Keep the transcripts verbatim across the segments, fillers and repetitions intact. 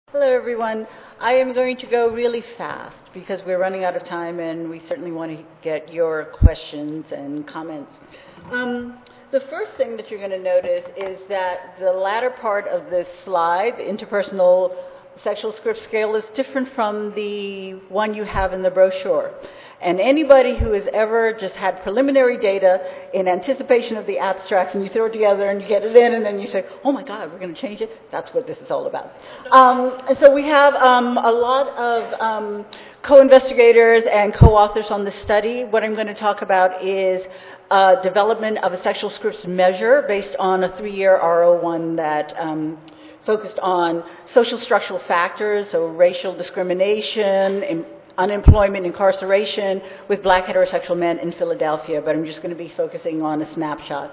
Hello, everyone. I am going to go really fast because we're running out of time and we certainly want to get your questions and comments. Um, the first thing that you're going to notice is that the latter part of this slide, the interpersonal sexual script scale, is different from the one you have in the brochure. And anybody who has ever just had preliminary data in anticipation of the abstracts and you throw it together and you get it in and then you say, oh my God, we're going to change it, that's what this is all about. Um, and so we have um, a lot of um, co-investigators and co-authors on this study. What I'm going to talk about is uh, development of a sexual scripts measure based on a three-year R O one that um, focused on social structural factors, so racial discrimination, in, unemployment, incarceration with black heterosexual men in Philadelphia, but I'm just going to be focusing on a snapshot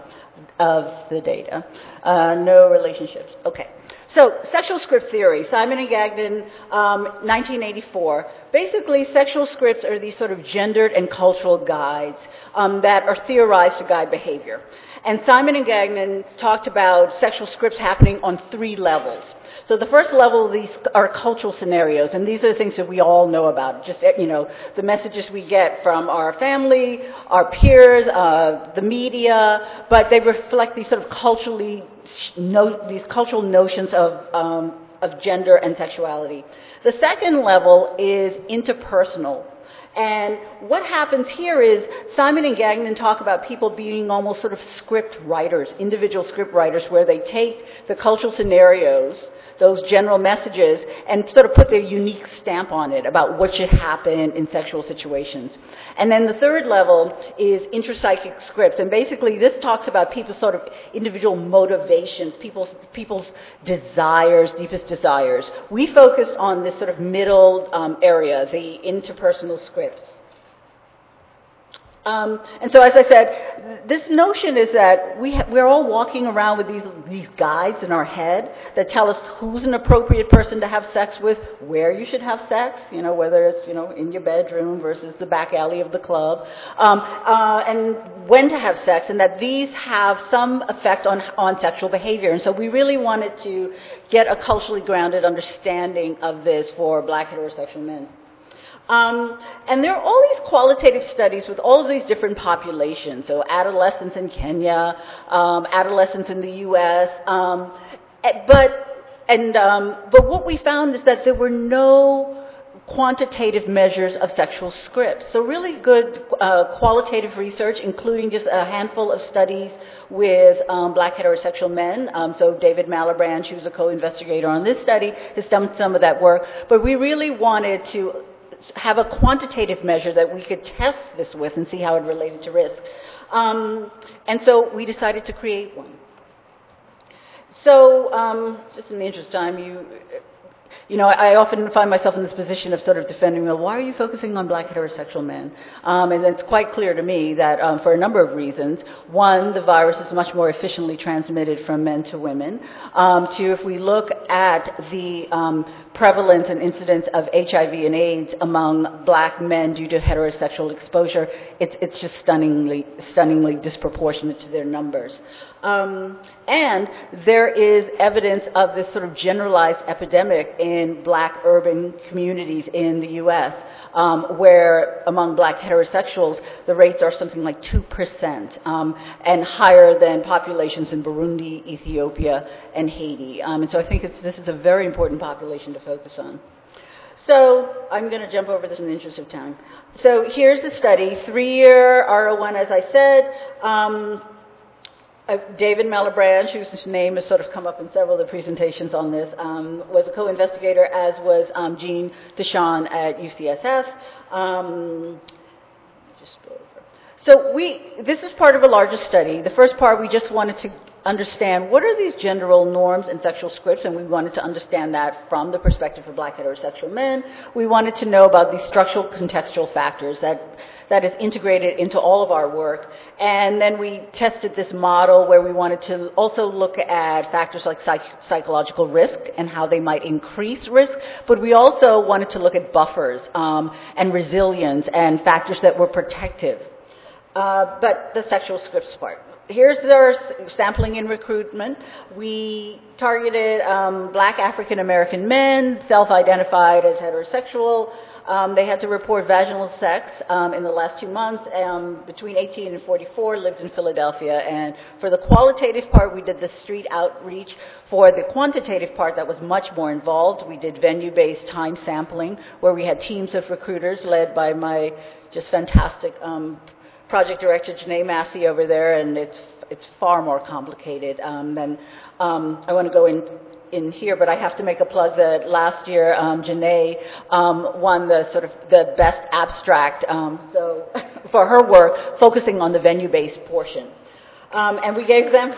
of the data. Uh, no relationships. Okay. So, sexual script theory, Simon and Gagnon, um, nineteen eighty-four. Basically, sexual scripts are these sort of gendered and cultural guides um, that are theorized to guide behavior. And Simon and Gagnon talked about sexual scripts happening on three levels. So the first level of these are cultural scenarios, and these are the things that we all know about. Just, you know, the messages we get from our family, our peers, uh, the media, but they reflect these sort of culturally, no, these cultural notions of, um, of gender and sexuality. The second level is interpersonal. And what happens here is Simon and Gagnon talk about people being almost sort of script writers, individual script writers, where they take the cultural scenarios, those general messages, and sort of put their unique stamp on it about what should happen in sexual situations. And then the third level is intrapsychic scripts. And basically this talks about people's sort of individual motivations, people's, people's desires, deepest desires. We focused on this sort of middle um, area, the interpersonal scripts. Um, and so, as I said, this notion is that we ha- we're all walking around with these, these guides in our head that tell us who's an appropriate person to have sex with, where you should have sex, you know, whether it's, you know, in your bedroom versus the back alley of the club, um, uh, and when to have sex, and that these have some effect on, on sexual behavior. And so we really wanted to get a culturally grounded understanding of this for black heterosexual men. Um, and there are all these qualitative studies with all of these different populations, so adolescents in Kenya, um, adolescents in the U S, um, but, and, um, but what we found is that there were no quantitative measures of sexual scripts. So really good uh, qualitative research, including just a handful of studies with um, black heterosexual men. Um, so David Malibranche, who's a co-investigator on this study, has done some of that work. But we really wanted to have a quantitative measure that we could test this with and see how it related to risk. Um, and so we decided to create one. So um, just in the interest of time, you, you know, I often find myself in this position of sort of defending, well, why are you focusing on black heterosexual men? Um, and it's quite clear to me that um, for a number of reasons. One, the virus is much more efficiently transmitted from men to women. Um, two, if we look at the um, prevalence and incidence of H I V and AIDS among black men due to heterosexual exposure, it's, it's just stunningly, stunningly disproportionate to their numbers. Um, and there is evidence of this sort of generalized epidemic in black urban communities in the U S, um, where among black heterosexuals, the rates are something like two percent, um, and higher than populations in Burundi, Ethiopia, and Haiti. Um, and so I think it's, this is a very important population to focus on. So I'm going to jump over this in the interest of time. So here's the study, three-year R O one, as I said. Um, Uh, David Malibranche, whose name has sort of come up in several of the presentations on this, um, was a co-investigator, as was um, Jean Deschamps at U C S F. Um, just go over. So we, this is part of a larger study. The first part, we just wanted to understand what are these gender role norms and sexual scripts, and we wanted to understand that from the perspective of black heterosexual men. We wanted to know about these structural contextual factors that that is integrated into all of our work. And then we tested this model where we wanted to also look at factors like psych- psychological risk and how they might increase risk, but we also wanted to look at buffers um, and resilience and factors that were protective. Uh, but the sexual scripts part. here's their sampling and recruitment. We targeted um, black African American men, self-identified as heterosexual. Um, they had to report vaginal sex um, in the last two months, um, between eighteen and forty-four, lived in Philadelphia. And for the qualitative part, we did the street outreach. For the quantitative part, that was much more involved. We did venue-based time sampling, where we had teams of recruiters led by my just fantastic um, project director, Janae Massey, over there, and it's it's far more complicated um, than um, I want to go in. in here, but I have to make a plug that last year um, Janae um, won the sort of the best abstract um, so for her work focusing on the venue-based portion, um, and we gave them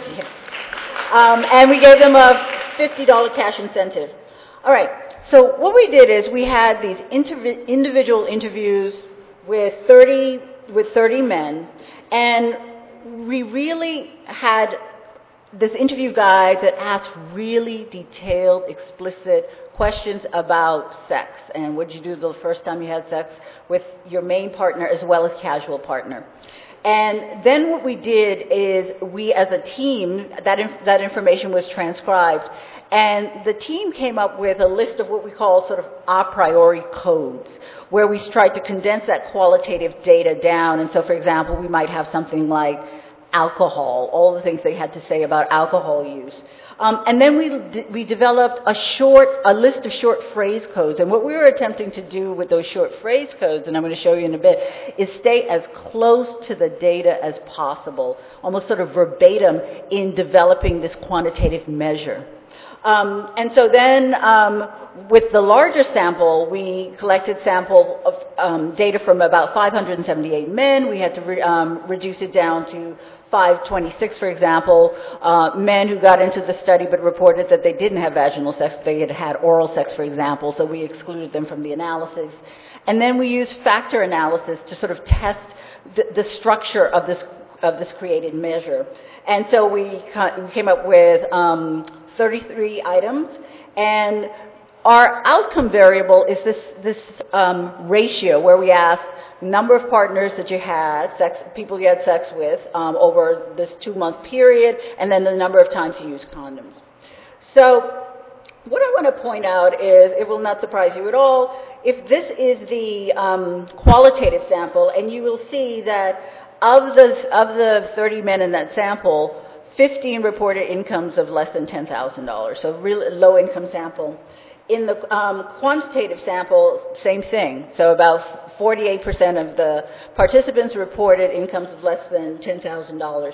um, and we gave them a fifty dollar cash incentive. All right, so what we did is we had these interv- individual interviews with thirty with thirty men, and we really had this interview guide that asked really detailed, explicit questions about sex and what did you do the first time you had sex with your main partner as well as casual partner. And then what we did is we as a team, that, inf- that information was transcribed, and the team came up with a list of what we call sort of a priori codes, where we tried to condense that qualitative data down. And so, for example, we might have something like alcohol, all the things they had to say about alcohol use. Um, and then we d- we developed a short, a list of short phrase codes. And what we were attempting to do with those short phrase codes, and I'm going to show you in a bit, is stay as close to the data as possible, almost sort of verbatim in developing this quantitative measure. Um, and so then, um, with the larger sample, we collected sample of um, data from about five hundred seventy-eight men. We had to re- um, reduce it down to five twenty-six, for example, uh, men who got into the study but reported that they didn't have vaginal sex, they had had oral sex, for example, so we excluded them from the analysis. And then we used factor analysis to sort of test the, the structure of this of this created measure. And so we, ca- we came up with um, thirty-three items, and our outcome variable is this this um, ratio where we ask number of partners that you had, sex, people you had sex with um, over this two-month period, and then the number of times you used condoms. So what I want to point out is, it will not surprise you at all, if this is the um, qualitative sample, and you will see that of the, of the thirty men in that sample, fifteen reported incomes of less than ten thousand dollars, so really low-income sample. In the um, quantitative sample, same thing. So about forty-eight percent of the participants reported incomes of less than ten thousand dollars.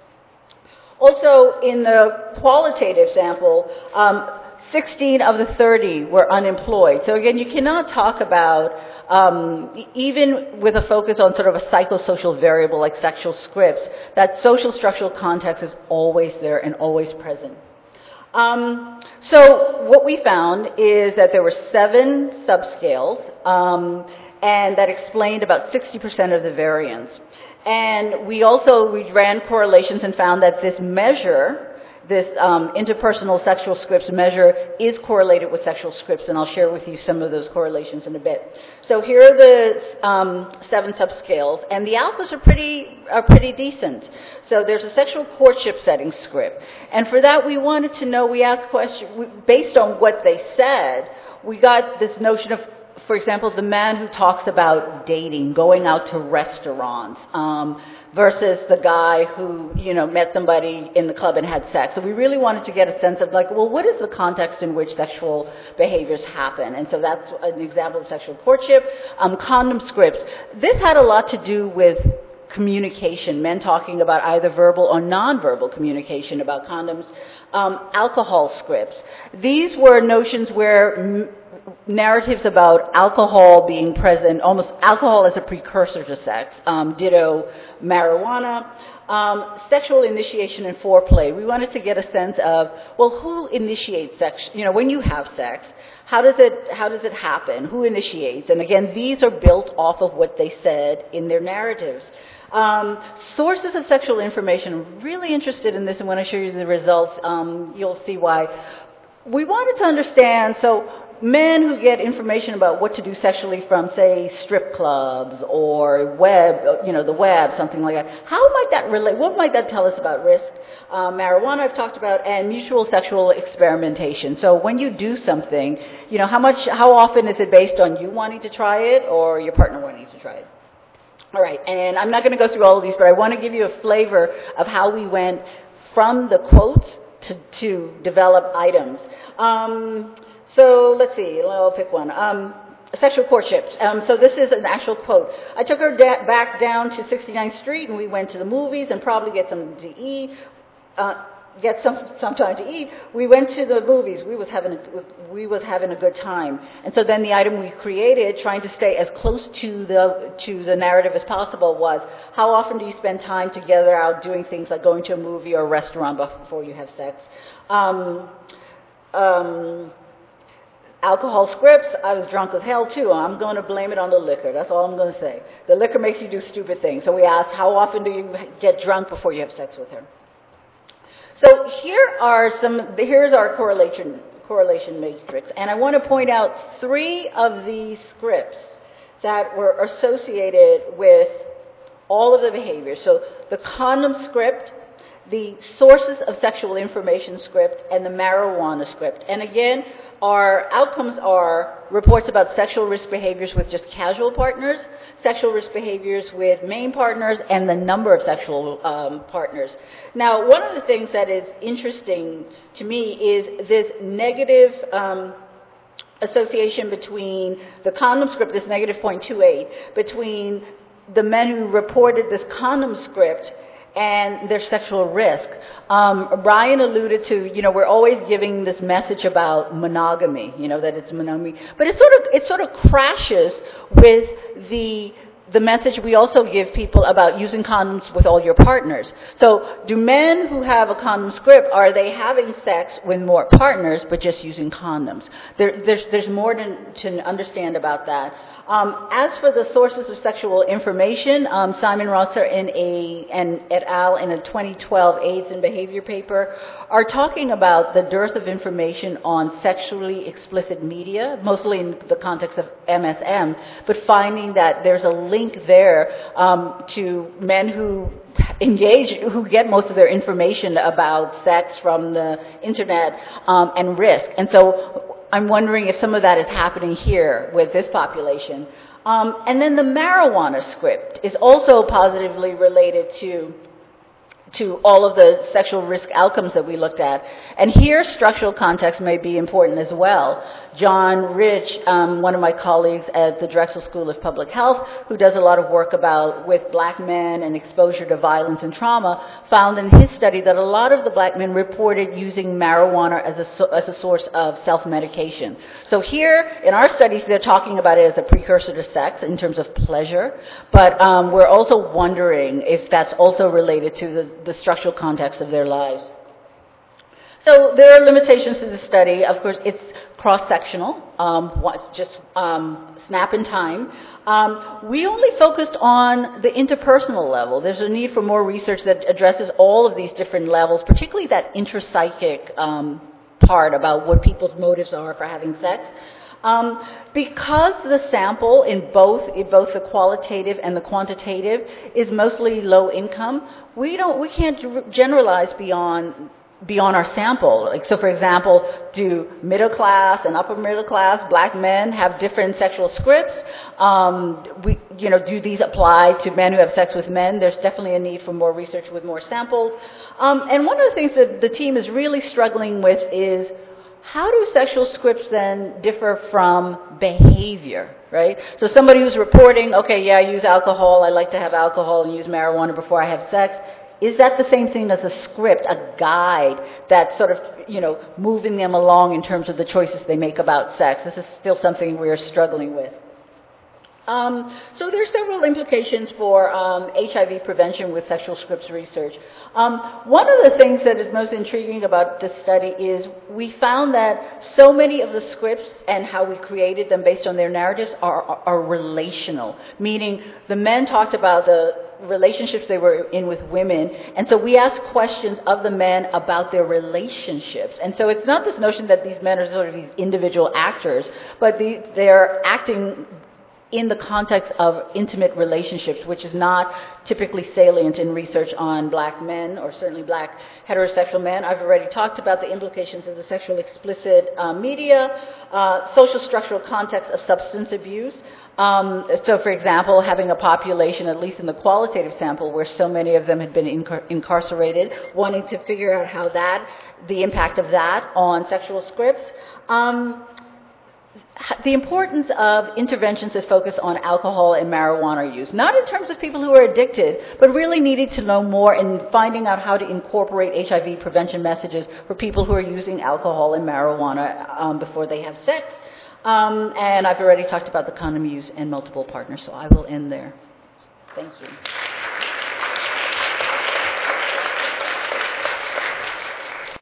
Also, in the qualitative sample, um, sixteen of the thirty were unemployed. So again, you cannot talk about, um, even with a focus on sort of a psychosocial variable like sexual scripts, that social structural context is always there and always present. Um, so what we found is that there were seven subscales, um, and that explained about sixty percent of the variance. And we also, we ran correlations and found that this measure, this um, interpersonal sexual scripts measure, is correlated with sexual scripts, and I'll share with you some of those correlations in a bit. So here are the um, seven subscales, and the alphas are pretty are pretty decent. So there's a sexual courtship setting script, and for that we wanted to know. We asked questions based on what they said. We got this notion of, for example, the man who talks about dating, going out to restaurants, um, versus the guy who, you know, met somebody in the club and had sex. So we really wanted to get a sense of, like, well, what is the context in which sexual behaviors happen? And so that's an example of sexual courtship. Um, condom scripts. This had a lot to do with communication, men talking about either verbal or nonverbal communication about condoms. Um, alcohol scripts. These were notions where m- narratives about alcohol being present, almost alcohol as a precursor to sex, um, ditto marijuana, um, sexual initiation and foreplay. We wanted to get a sense of, well, who initiates sex? You know, when you have sex, how does it how does it happen? Who initiates? And again, these are built off of what they said in their narratives. Um, sources of sexual information. I'm really interested in this, and when I show you the results, um, you'll see why. We wanted to understand, so men who get information about what to do sexually from, say, strip clubs or web, you know, the web, something like that, how might that relate? What might that tell us about risk? Uh, marijuana I've talked about, and mutual sexual experimentation. So when you do something, you know, how much, how often is it based on you wanting to try it or your partner wanting to try it? All right, and I'm not going to go through all of these, but I want to give you a flavor of how we went from the quotes to, to develop items. Um, so let's see, I'll pick one. Um, sexual courtships. Um, so this is an actual quote. I took her da- back down to sixty-ninth Street, and we went to the movies and probably get some to eat. Uh, get some some time to eat. We went to the movies. We was having a, we was having a good time. And so then the item we created, trying to stay as close to the to the narrative as possible, was how often do you spend time together out doing things like going to a movie or a restaurant before you have sex? Um, um, alcohol scripts. I was drunk as hell too. I'm going to blame it on the liquor. That's all I'm going to say. The liquor makes you do stupid things. So we asked, how often do you get drunk before you have sex with her? So here are some, here's our correlation, correlation matrix. And I want to point out three of these scripts that were associated with all of the behaviors. So the condom script, the sources of sexual information script, and the marijuana script. And again, our outcomes are reports about sexual risk behaviors with just casual partners, sexual risk behaviors with main partners, and the number of sexual um, partners. Now, one of the things that is interesting to me is this negative um, association between the condom script, this negative zero point two eight, between the men who reported this condom script and their sexual risk. Um, Brian alluded to, you know, we're always giving this message about monogamy, you know, that it's monogamy, but it sort of it sort of crashes with the the message we also give people about using condoms with all your partners. So, do men who have a condom script, are they having sex with more partners but just using condoms? There, there's there's more to, to understand about that. Um, as for the sources of sexual information, um, Simon Rosser in a, and et al. In a twenty twelve AIDS and Behavior paper are talking about the dearth of information on sexually explicit media, mostly in the context of M S M, but finding that there's a link there um, to men who engage, who get most of their information about sex from the internet um, and risk. And so I'm wondering if some of that is happening here with this population. Um, and then the marijuana script is also positively related to to all of the sexual risk outcomes that we looked at. And here, structural context may be important as well. John Rich, um, one of my colleagues at the Drexel School of Public Health, who does a lot of work about with black men and exposure to violence and trauma, found in his study that a lot of the black men reported using marijuana as a, as a source of self-medication. So here, in our studies, they're talking about it as a precursor to sex in terms of pleasure, but um, we're also wondering if that's also related to the, the structural context of their lives. So there are limitations to the study. Of course, it's cross-sectional, um, just um, snap in time. Um, we only focused on the interpersonal level. There's a need for more research that addresses all of these different levels, particularly that intrapsychic um, part about what people's motives are for having sex. Um, because the sample in both in both the qualitative and the quantitative is mostly low income, we don't we can't generalize beyond beyond our sample. Like, so for example, do middle class and upper middle class black men have different sexual scripts? Um, we, you know, do these apply to men who have sex with men? There's definitely a need for more research with more samples. Um, and one of the things that the team is really struggling with is, how do sexual scripts then differ from behavior, right? So somebody who's reporting, okay, yeah, I use alcohol, I like to have alcohol and use marijuana before I have sex, is that the same thing as a script, a guide that's sort of, you know, moving them along in terms of the choices they make about sex? This is still something we're struggling with. Um, so there's several implications for um, H I V prevention with sexual scripts research. Um, one of the things that is most intriguing about this study is we found that so many of the scripts and how we created them based on their narratives are, are, are relational, meaning the men talked about the relationships they were in with women. And so we ask questions of the men about their relationships. And so it's not this notion that these men are sort of these individual actors, but the, they're acting in the context of intimate relationships, which is not typically salient in research on black men, or certainly black heterosexual men. I've already talked about the implications of the sexual explicit uh, media, uh, social structural context of substance abuse. Um, so, for example, having a population, at least in the qualitative sample, where so many of them had been incar- incarcerated, wanting to figure out how that, the impact of that on sexual scripts. Um, The importance of interventions that focus on alcohol and marijuana use, not in terms of people who are addicted, but really needed to know more in finding out how to incorporate H I V prevention messages for people who are using alcohol and marijuana um, before they have sex. Um, and I've already talked about the condom use and multiple partners, so I will end there. Thank you.